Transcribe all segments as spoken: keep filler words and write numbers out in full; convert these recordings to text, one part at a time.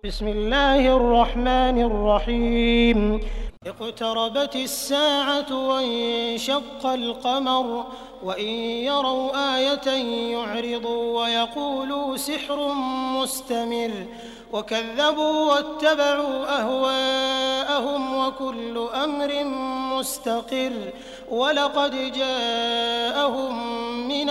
بسم الله الرحمن الرحيم اقتربت الساعة وانشق القمر وإن يروا آية يعرضوا ويقولوا سحر مستمر وكذبوا واتبعوا أهواءهم وكل أمر مستقر ولقد جاءهم من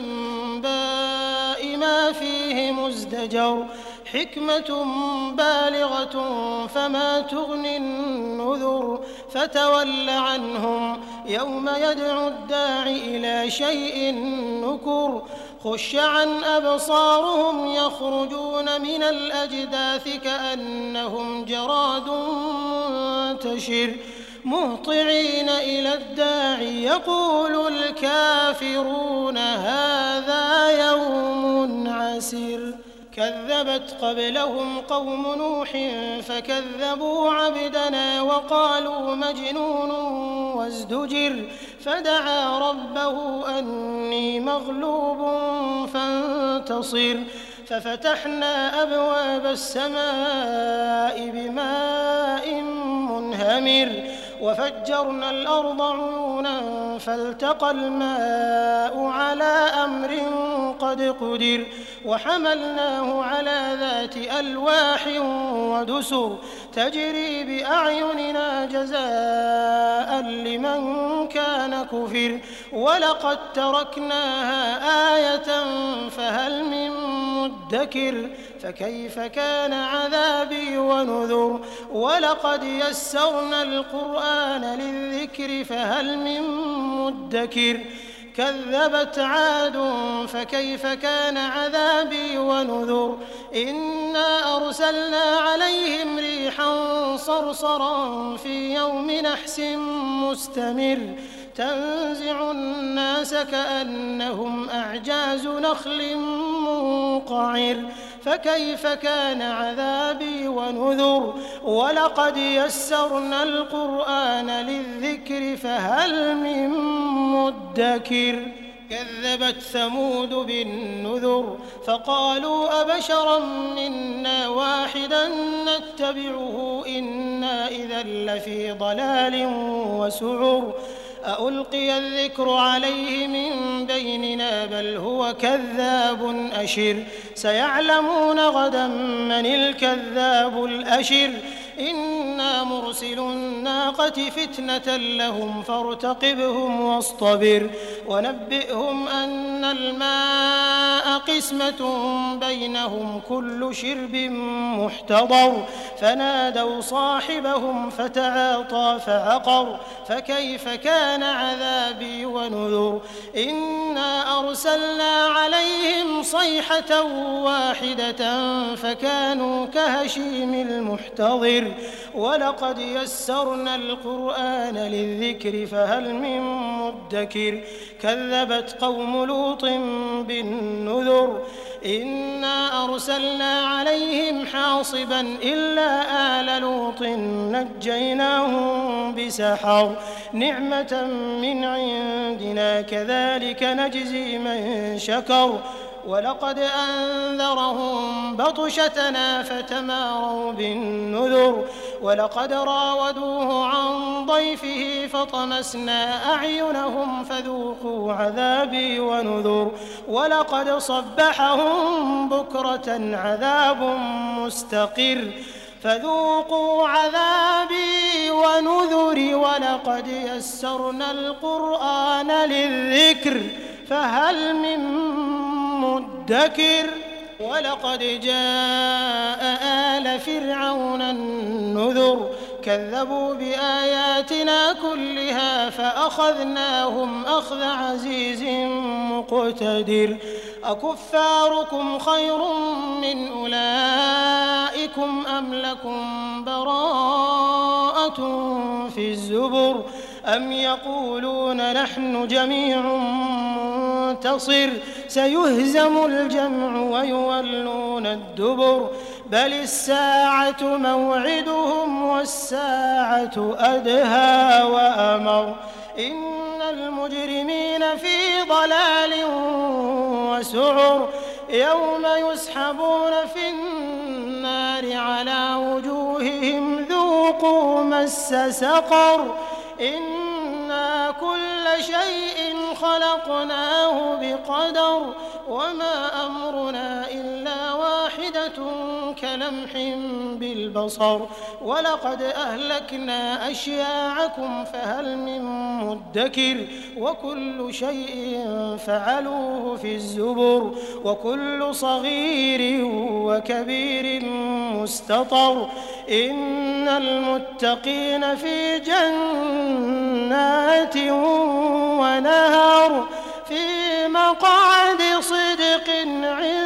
الأنباء ما فيه مزدجر حكمة بالغة فما تغني النذر فتول عنهم يوم يدعو الداع إلى شيء نكر خش عن أبصارهم يخرجون من الأجداث كأنهم جراد منتشر مهطعين إلى الداع يقول الكافرون هذا يوم عسر كذبت قبلهم قوم نوح فكذبوا عبدنا وقالوا مجنون وازدجر فدعا ربه أني مغلوب فانتصر ففتحنا أبواب السماء بماء منهمر وفجرنا الأرض عيونا فالتقى الماء على أمر قد قدر وحملناه على ذات ألواح ودسر تجري بأعيننا جزاء لمن كان كفر ولقد تركناها آية فهل من مدكر فكيف كان عذابي ونذر ولقد يسرنا القرآن للذكر فهل من مدكر كذبت عاد فكيف كان عذابي ونذر إنا أرسلنا عليهم ريحا صرصرا في يوم نحس مستمر تنزع الناس كأنهم أعجاز نخل منقعر فكيف كان عذابي ونذر ولقد يسرنا القرآن للذكر فهل من مدكر كذبت ثمود بالنذر فقالوا أبشرا منا واحدا نتبعه إنا إذا لفي ضلال وسعر أألقي الذكر عليه من بيننا بل هو كذاب أشر سيعلمون غدا من الكذاب الأشر إنا مرسل الناقة فتنة لهم فارتقبهم واصطبر ونبئهم أن الماء قسمة بينهم كل شرب محتضر فنادوا صاحبهم فتعاطى فعقر فكيف كان عذابي ونذر إنا أرسلنا عليهم صيحة واحدة فكانوا كهشيم المحتضر ولقد يسرنا القرآن للذكر فهل من مدكر كذبت قوم لوط بالنذر إنا أرسلنا عليهم حاصبا إلا آل لوط نجيناهم بسحر نعمة من عندنا كذلك نجزي من شكر ولقد أنذرهم بطشتنا فتماروا بالنذر ولقد راودوه عن ضيفه فطمسنا أعينهم فذوقوا عذابي ونذر ولقد صبحهم بكرة عذاب مستقر فذوقوا عذابي ونذر ولقد يسرنا القرآن للذكر فهل من مدكر ولقد جاء آل فرعون النذر كذبوا بآياتنا كلها فأخذناهم أخذ عزيز مقتدر أكفاركم خير من أولئكم أم لكم براءة في الزبر أم يقولون نحن جميع منتصر سيهزم الجمع ويولون الدبر بل الساعة موعدهم والساعة أدهى وأمر إن المجرمين في ضلال وسعر يوم يسحبون في النار النَّارِ عَلَىٰ وُجُوهِهِمْ ذُوقُوا مَسَّ سَقَرَ إِنَّا كُلَّ شَيْءٍ خَلَقْنَاهُ بِقَدَرٍ وَمَا أَمْرُنَا إِلَّا وَاحِدَةٌ كَلَمْحٍ بِالْبَصَرِ وَلَقَدْ أَهْلَكْنَا أَشْيَاعَكُمْ فَهَلْ مِن مُّدَّكِرٍ وَكُلُّ شَيْءٍ فَعَلُوهُ فِي الزُّبُرِ وَكُلُّ صَغِيرٍ وَكَبِيرٍ مُّسْتَطَرٍ إِنَّ الْمُتَّقِينَ فِي جَنَّاتٍ وَنَهَرٍ في مقعد صدق عند